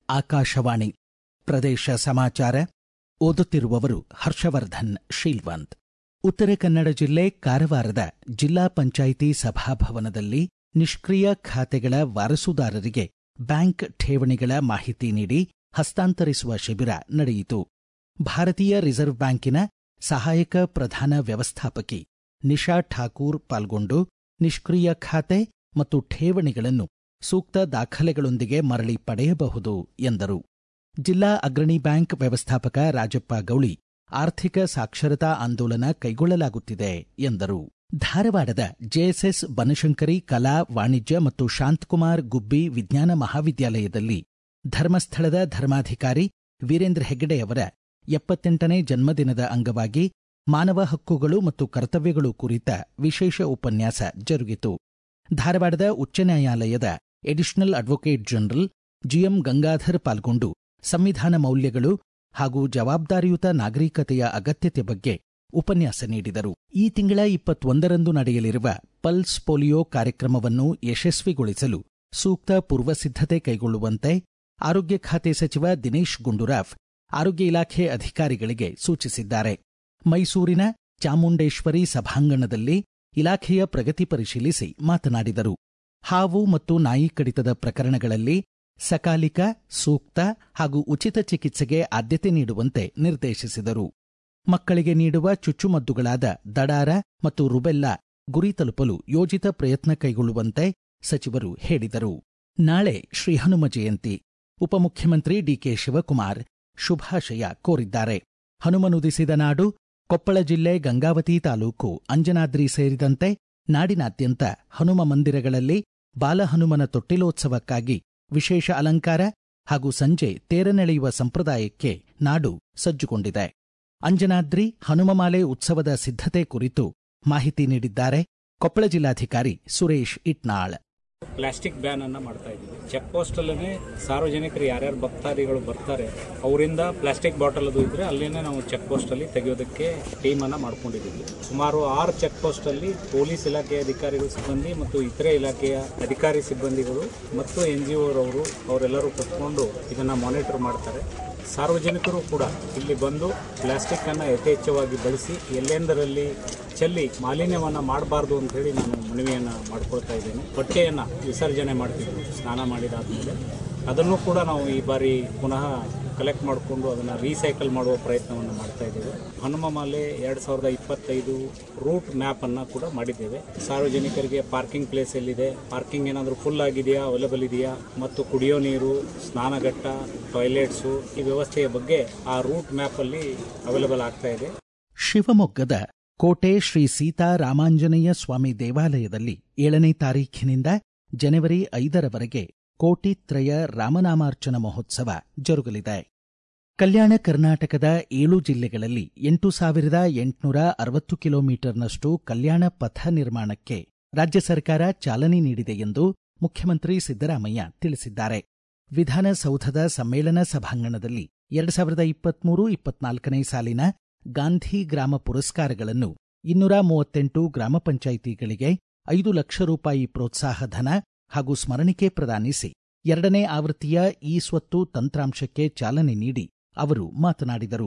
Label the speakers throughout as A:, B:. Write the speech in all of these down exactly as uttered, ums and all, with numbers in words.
A: ಆಕಾಶವಾಣಿ ಪ್ರದೇಶ ಸಮಾಚಾರ ಓದುತ್ತಿರುವವರು ಹರ್ಷವರ್ಧನ್ ಶೀಲ್ವಂತ್. ಉತ್ತರ ಕನ್ನಡ ಜಿಲ್ಲೆ ಕಾರವಾರದ ಜಿಲ್ಲಾ ಪಂಚಾಯಿತಿ ಸಭಾಭವನದಲ್ಲಿ ನಿಷ್ಕ್ರಿಯ ಖಾತೆಗಳ ವಾರಸುದಾರರಿಗೆ ಬ್ಯಾಂಕ್ ಠೇವಣಿಗಳ ಮಾಹಿತಿ ನೀಡಿ ಹಸ್ತಾಂತರಿಸುವ ಶಿಬಿರ ನಡೆಯಿತು. ಭಾರತೀಯ ರಿಸರ್ವ್ ಬ್ಯಾಂಕಿನ ಸಹಾಯಕ ಪ್ರಧಾನ ವ್ಯವಸ್ಥಾಪಕಿ ನಿಶಾ ಠಾಕೂರ್ ಪಾಲ್ಗೊಂಡು ನಿಷ್ಕ್ರಿಯ ಖಾತೆ ಮತ್ತು ಠೇವಣಿಗಳನ್ನು ಸೂಕ್ತ ದಾಖಲೆಗಳೊಂದಿಗೆ ಮರಳಿ ಪಡೆಯಬಹುದು ಎಂದರು. ಜಿಲ್ಲಾ ಅಗ್ರಣಿ ಬ್ಯಾಂಕ್ ವ್ಯವಸ್ಥಾಪಕ ರಾಜಪ್ಪ ಗೌಳಿ ಆರ್ಥಿಕ ಸಾಕ್ಷರತಾ ಆಂದೋಲನ ಕೈಗೊಳ್ಳಲಾಗುತ್ತಿದೆ ಎಂದರು. ಧಾರವಾಡದ ಜೆಎಸ್ಎಸ್ ಬನಶಂಕರಿ ಕಲಾ ವಾಣಿಜ್ಯ ಮತ್ತು ಶಾಂತಕುಮಾರ್ ಗುಬ್ಬಿ ವಿಜ್ಞಾನ ಮಹಾವಿದ್ಯಾಲಯದಲ್ಲಿ ಧರ್ಮಸ್ಥಳದ ಧರ್ಮಾಧಿಕಾರಿ ವೀರೇಂದ್ರ ಹೆಗ್ಗಡೆಯವರ ಎಪ್ಪತ್ತೆಂಟನೇ ಜನ್ಮದಿನದ ಅಂಗವಾಗಿ ಮಾನವ ಹಕ್ಕುಗಳು ಮತ್ತು ಕರ್ತವ್ಯಗಳು ಕುರಿತ ವಿಶೇಷ ಉಪನ್ಯಾಸ ಜರುಗಿತು. ಧಾರವಾಡದ ಉಚ್ಚ ನ್ಯಾಯಾಲಯದ additional advocate general GM Gangadhar ಪಾಲ್ಗೊಂಡು ಸಂವಿಧಾನ ಮೌಲ್ಯಗಳು ಹಾಗೂ ಜವಾಬ್ದಾರಿಯುತ ನಾಗರಿಕತೆಯ ಅಗತ್ಯತೆ ಬಗ್ಗೆ ಉಪನ್ಯಾಸ ನೀಡಿದರು. ಈ ತಿಂಗಳ ಇಪ್ಪತ್ತೊಂದರಂದು ನಡೆಯಲಿರುವ ಪಲ್ಸ್ ಪೋಲಿಯೋ ಕಾರ್ಯಕ್ರಮವನ್ನು ಯಶಸ್ವಿಗೊಳಿಸಲು ಸೂಕ್ತ ಪೂರ್ವಸಿದ್ಧತೆ ಕೈಗೊಳ್ಳುವಂತೆ ಆರೋಗ್ಯ ಖಾತೆ ಸಚಿವ ದಿನೇಶ್ ಗುಂಡೂರಾವ್ ಆರೋಗ್ಯ ಇಲಾಖೆ ಅಧಿಕಾರಿಗಳಿಗೆ ಸೂಚಿಸಿದ್ದಾರೆ. ಮೈಸೂರಿನ ಚಾಮುಂಡೇಶ್ವರಿ ಸಭಾಂಗಣದಲ್ಲಿ ಇಲಾಖೆಯ ಪ್ರಗತಿ ಪರಿಶೀಲಿಸಿ ಮಾತನಾಡಿದರು. ಹಾವು ಮತ್ತು ನಾಯಿ ಕಡಿತದ ಪ್ರಕರಣಗಳಲ್ಲಿ ಸಕಾಲಿಕ, ಸೂಕ್ತ ಹಾಗೂ ಉಚಿತ ಚಿಕಿತ್ಸೆಗೆ ಆದ್ಯತೆ ನೀಡುವಂತೆ ನಿರ್ದೇಶಿಸಿದರು. ಮಕ್ಕಳಿಗೆ ನೀಡುವ ಚುಚ್ಚುಮದ್ದುಗಳಾದ ದಡಾರ ಮತ್ತು ರುಬೆಲ್ಲಾ ಗುರಿ ತಲುಪಲು ಯೋಜಿತ ಪ್ರಯತ್ನ ಕೈಗೊಳ್ಳುವಂತೆ ಸಚಿವರು ಹೇಳಿದರು. ನಾಳೆ ಶ್ರೀ ಹನುಮ ಜಯಂತಿ. ಉಪಮುಖ್ಯಮಂತ್ರಿ ಡಿಕೆ ಶಿವಕುಮಾರ್ ಶುಭಾಶಯ ಕೋರಿದ್ದಾರೆ. ಹನುಮನುದಿಸಿದ ನಾಡು ಕೊಪ್ಪಳ ಜಿಲ್ಲೆ ಗಂಗಾವತಿ ತಾಲೂಕು ಅಂಜನಾದ್ರಿ ಸೇರಿದಂತೆ ನಾಡಿನಾದ್ಯಂತ ಹನುಮ ಮಂದಿರಗಳಲ್ಲಿ ಬಾಲಹನುಮನ ತೊಟ್ಟಿಲೋತ್ಸವಕ್ಕಾಗಿ ವಿಶೇಷ ಅಲಂಕಾರ ಹಾಗೂ ಸಂಜೆ ತೇರನೆಳೆಯುವ ಸಂಪ್ರದಾಯಕ್ಕೆ ನಾಡು ಸಜ್ಜುಗೊಂಡಿದೆ. ಅಂಜನಾದ್ರಿ ಹನುಮಮಾಲೆ ಉತ್ಸವದ ಸಿದ್ಧತೆ ಕುರಿತು ಮಾಹಿತಿ ನೀಡಿದ್ದಾರೆ ಕೊಪ್ಪಳ ಜಿಲ್ಲಾಧಿಕಾರಿ ಸುರೇಶ್ ಇಟ್ನಾಳ್.
B: ಪ್ಲಾಸ್ಟಿಕ್ ಬ್ಯಾನ್ ಅನ್ನ ಮಾಡ್ತಾ ಇದ್ದೀವಿ. ಚೆಕ್ ಪೋಸ್ಟ್ ಅಲ್ಲೇ ಸಾರ್ವಜನಿಕರು ಯಾರ್ಯಾರು ಭಕ್ತಾದಿಗಳು ಬರ್ತಾರೆ ಅವರಿಂದ ಪ್ಲಾಸ್ಟಿಕ್ ಬಾಟಲ್ ಅದು ಇದ್ರೆ ಅಲ್ಲೇನೆ ನಾವು ಚೆಕ್ ಪೋಸ್ಟ್ ಅಲ್ಲಿ ತೆಗೆಯೋದಕ್ಕೆ ಟೀಮ್ ಅನ್ನ ಮಾಡ್ಕೊಂಡಿದ್ದೀವಿ. ಸುಮಾರು ಆರು ಚೆಕ್ ಪೋಸ್ಟ್ ಅಲ್ಲಿ ಪೊಲೀಸ್ ಇಲಾಖೆಯ ಅಧಿಕಾರಿಗಳು ಸಿಬ್ಬಂದಿ ಮತ್ತು ಇತರೆ ಇಲಾಖೆಯ ಅಧಿಕಾರಿ ಸಿಬ್ಬಂದಿಗಳು ಮತ್ತು ಎನ್ ಜಿ ಒರವರು ಅವರೆಲ್ಲರೂ ಕೂತ್ಕೊಂಡು ಇದನ್ನ ಮಾನಿಟರ್ ಮಾಡ್ತಾರೆ. ಸಾರ್ವಜನಿಕರು ಕೂಡ ಇಲ್ಲಿ ಬಂದು ಪ್ಲಾಸ್ಟಿಕ್ ಅನ್ನ ಯಥೇಚ್ಛವಾಗಿ ಬಳಸಿ ಎಲ್ಲೆಂದರಲ್ಲಿ ಚೆಲ್ಲಿ ಮಾಲಿನ್ಯವನ್ನು ಮಾಡಬಾರ್ದು ಅಂತ ಹೇಳಿ ನಾನು ಮನವಿಯನ್ನು ಮಾಡಿಕೊಳ್ತಾ ಇದ್ದೇನೆ. ಹೊಟ್ಟೆಯನ್ನು ವಿಸರ್ಜನೆ ಮಾಡ್ತಿದ್ವಿ ಸ್ನಾನ ಮಾಡಿದಾದ್ಮೇಲೆ, ಅದನ್ನು ಕೂಡ ನಾವು ಈ ಬಾರಿ ಪುನಃ ಕಲೆಕ್ಟ್ ಮಾಡಿಕೊಂಡು ಅದನ್ನು ರೀಸೈಕಲ್ ಮಾಡುವ ಪ್ರಯತ್ನವನ್ನು ಮಾಡ್ತಾ ಇದ್ದೇವೆ. ಹನುಮ ಮಾಲೆ ಎರಡು ಸಾವಿರದ ಇಪ್ಪತ್ತೈದು ರೂಟ್ ಮ್ಯಾಪ್ ಅನ್ನು ಕೂಡ ಮಾಡಿದ್ದೇವೆ. ಸಾರ್ವಜನಿಕರಿಗೆ ಪಾರ್ಕಿಂಗ್ ಪ್ಲೇಸ್ ಎಲ್ಲಿದೆ, ಪಾರ್ಕಿಂಗ್ ಏನಾದರೂ ಫುಲ್ ಆಗಿದೆಯಾ, ಅವೈಲೇಬಲ್ ಇದೆಯಾ, ಮತ್ತು ಕುಡಿಯೋ ನೀರು, ಸ್ನಾನಘಟ್ಟ, ಟಾಯ್ಲೆಟ್ಸು ಈ ವ್ಯವಸ್ಥೆಯ ಬಗ್ಗೆ ಆ ರೂಟ್ ಮ್ಯಾಪ್ ಅಲ್ಲಿ ಅವೈಲೇಬಲ್ ಆಗ್ತಾ ಇದೆ.
A: ಶಿವಮೊಗ್ಗದ ಕೋಟೆ ಶ್ರೀ ಸೀತಾರಾಮಾಂಜನೇಯ ಸ್ವಾಮಿ ದೇವಾಲಯದಲ್ಲಿ ಏಳನೇ ತಾರೀಖಿನಿಂದ ಜನವರಿ ಐದರವರೆಗೆ ಕೋಟಿತ್ರಯ ರಾಮನಾಮಾರ್ಚನ ಮಹೋತ್ಸವ ಜರುಗಲಿದೆ. ಕಲ್ಯಾಣ ಕರ್ನಾಟಕದ ಏಳು ಜಿಲ್ಲೆಗಳಲ್ಲಿ ಎಂಟು ಸಾವಿರದ ಎಂಟುನೂರ ಅರವತ್ತು ಕಿಲೋಮೀಟರ್ನಷ್ಟು ಕಲ್ಯಾಣ ಪಥ ನಿರ್ಮಾಣಕ್ಕೆ ರಾಜ್ಯ ಸರ್ಕಾರ ಚಾಲನೆ ನೀಡಿದೆ ಎಂದು ಮುಖ್ಯಮಂತ್ರಿ ಸಿದ್ದರಾಮಯ್ಯ ತಿಳಿಸಿದ್ದಾರೆ. ವಿಧಾನಸೌಧದ ಸಮ್ಮೇಳನ ಸಭಾಂಗಣದಲ್ಲಿ ಎರಡು ಸಾವಿರದ ಇಪ್ಪತ್ಮೂರು ಇಪ್ಪತ್ನಾಲ್ಕನೇ ಸಾಲಿನ ಗಾಂಧಿ ಗ್ರಾಮ ಪುರಸ್ಕಾರಗಳನ್ನು ಇನ್ನೂರ ಮೂವತ್ತೆಂಟು ಗ್ರಾಮ ಪಂಚಾಯಿತಿಗಳಿಗೆ ಐದು ಲಕ್ಷ ರೂಪಾಯಿ ಪ್ರೋತ್ಸಾಹ ಧನ ಹಾಗೂ ಸ್ಮರಣಿಕೆ ಪ್ರದಾನಿಸಿ ಎರಡನೇ ಆವೃತ್ತಿಯ ಇ ಸ್ವತ್ತು ತಂತ್ರಾಂಶಕ್ಕೆ ಚಾಲನೆ ನೀಡಿ ಅವರು ಮಾತನಾಡಿದರು.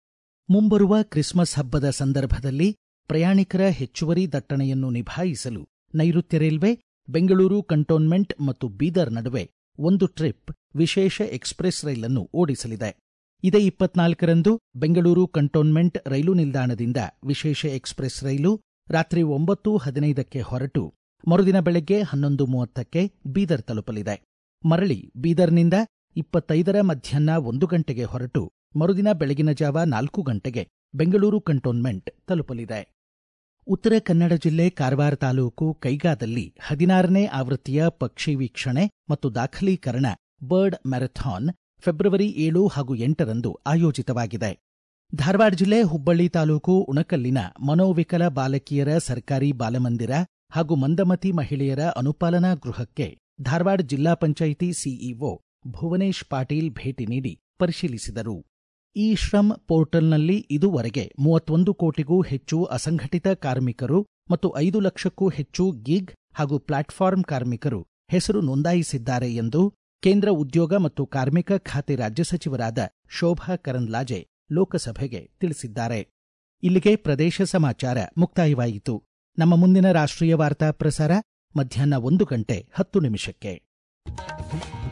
A: ಮುಂಬರುವ ಕ್ರಿಸ್ಮಸ್ ಹಬ್ಬದ ಸಂದರ್ಭದಲ್ಲಿ ಪ್ರಯಾಣಿಕರ ಹೆಚ್ಚುವರಿ ದಟ್ಟಣೆಯನ್ನು ನಿಭಾಯಿಸಲು ನೈಋತ್ಯ ರೈಲ್ವೆ ಬೆಂಗಳೂರು ಕಂಟೋನ್ಮೆಂಟ್ ಮತ್ತು ಬೀದರ್ ನಡುವೆ ಒಂದು ಟ್ರಿಪ್ ವಿಶೇಷ ಎಕ್ಸ್ಪ್ರೆಸ್ ರೈಲನ್ನು ಓಡಿಸಲಿದೆ. ಇದೇ ಇಪ್ಪತ್ನಾಲ್ಕರಂದು ಬೆಂಗಳೂರು ಕಂಟೋನ್ಮೆಂಟ್ ರೈಲು ನಿಲ್ದಾಣದಿಂದ ವಿಶೇಷ ಎಕ್ಸ್ಪ್ರೆಸ್ ರೈಲು ರಾತ್ರಿ ಒಂಬತ್ತು ಹದಿನೈದಕ್ಕೆ ಹೊರಟು ಮರುದಿನ ಬೆಳಗ್ಗೆ ಹನ್ನೊಂದು ಮೂವತ್ತಕ್ಕೆ ಬೀದರ್ ತಲುಪಲಿದೆ. ಮರಳಿ ಬೀದರ್ನಿಂದ ಇಪ್ಪತ್ತೈದರ ಮಧ್ಯಾಹ್ನ ಒಂದು ಗಂಟೆಗೆ ಹೊರಟು ಮರುದಿನ ಬೆಳಗಿನ ಜಾವ ನಾಲ್ಕು ಗಂಟೆಗೆ ಬೆಂಗಳೂರು ಕಂಟೋನ್ಮೆಂಟ್ ತಲುಪಲಿದೆ. ಉತ್ತರ ಕನ್ನಡ ಜಿಲ್ಲೆ ಕಾರವಾರ ತಾಲೂಕು ಕೈಗಾದಲ್ಲಿ ಹದಿನಾರನೇ ಆವೃತ್ತಿಯ ಪಕ್ಷಿ ವೀಕ್ಷಣೆ ಮತ್ತು ದಾಖಲೀಕರಣ ಬರ್ಡ್ ಮ್ಯಾರಥಾನ್ ಫೆಬ್ರವರಿ ಏಳು ಹಾಗೂ ಎಂಟರಂದು ಆಯೋಜಿತವಾಗಿದೆ. ಧಾರವಾಡ ಜಿಲ್ಲೆ ಹುಬ್ಬಳ್ಳಿ ತಾಲೂಕು ಉಣಕಲ್ಲಿನ ಮನೋವಿಕಲ ಬಾಲಕಿಯರ ಸರ್ಕಾರಿ ಬಾಲಮಂದಿರ ಹಾಗೂ ಮಂದಮತಿ ಮಹಿಳೆಯರ ಅನುಪಾಲನಾ ಗೃಹಕ್ಕೆ ಧಾರವಾಡ ಜಿಲ್ಲಾ ಪಂಚಾಯಿತಿ ಸಿಇಒ ಭುವನೇಶ್ ಪಾಟೀಲ್ ಭೇಟಿ ನೀಡಿ ಪರಿಶೀಲಿಸಿದರು. ಇ ಶ್ರಮ್ ಪೋರ್ಟಲ್ನಲ್ಲಿ ಇದುವರೆಗೆ ಮೂವತ್ತೊಂದು ಕೋಟಿಗೂ ಹೆಚ್ಚು ಅಸಂಘಟಿತ ಕಾರ್ಮಿಕರು ಮತ್ತು ಐದು ಲಕ್ಷಕ್ಕೂ ಹೆಚ್ಚು ಗಿಗ್ ಹಾಗೂ ಪ್ಲಾಟ್ಫಾರ್ಮ್ ಕಾರ್ಮಿಕರು ಹೆಸರು ನೋಂದಾಯಿಸಿದ್ದಾರೆ ಎಂದು ಕೇಂದ್ರ ಉದ್ಯೋಗ ಮತ್ತು ಕಾರ್ಮಿಕ ಖಾತೆ ರಾಜ್ಯ ಸಚಿವರಾದ ಶೋಭಾ ಕರಂದ್ಲಾಜೆ ಲೋಕಸಭೆಗೆ ತಿಳಿಸಿದ್ದಾರೆ. ಇಲ್ಲಿಗೆ ಪ್ರದೇಶ ಸಮಾಚಾರ ಮುಕ್ತಾಯವಾಯಿತು. ನಮ್ಮ ಮುಂದಿನ ರಾಷ್ಟ್ರೀಯ ವಾರ್ತಾ ಪ್ರಸಾರ ಮಧ್ಯಾಹ್ನ ಒಂದು ಗಂಟೆ ಹತ್ತು ನಿಮಿಷಕ್ಕೆ.